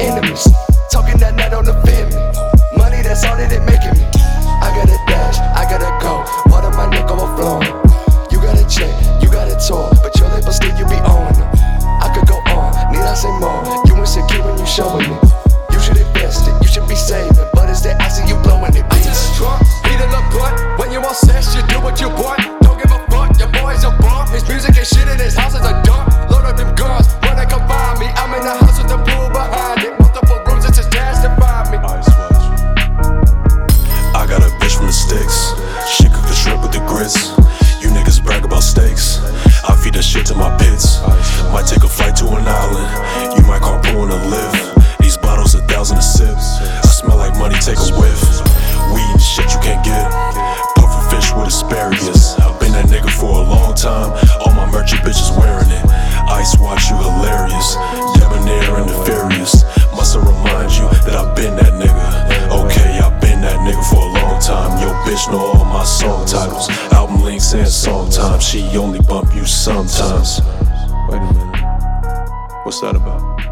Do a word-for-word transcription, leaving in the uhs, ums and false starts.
enemies. Talking that night don't offend me. Money, that's all that it making me. I gotta dash, I gotta go. Water my neck overflowing. You got a check, you got a tour, but your label still you be owning them. I could go on, need I say more? You insecure when you showing me. You should invest it, you should be saving, but it's that I see you blowing it. I just drunk, eat a little butt. When you all sex, you do what you want. Don't give a fuck, your boy's a bum. His music and shit in his house is a dump. Load up them guns, when they come find me. I'm in the house with the pool behind it. Multiple rooms, it's his dad's to find me. I got a bitch from the sticks. She cook the shrimp with the grits. You niggas brag about steaks. I feed that shit to my pits. Might take a flight to an island. You might carpool in a lift. These bottles a thousand a sip. I smell like money, take a whiff. Weed and shit you can't get. Puffer fish with asparagus. I've been that nigga for a long time. All my merchant bitches wearing it. Ice watch you hilarious. Debonair and nefarious. Must have remind you that I've been that nigga. Okay, I've been that nigga for a long time. Yo, bitch know all my song titles, album links and song times. She only bump you sometimes. Wait a minute, what's that about?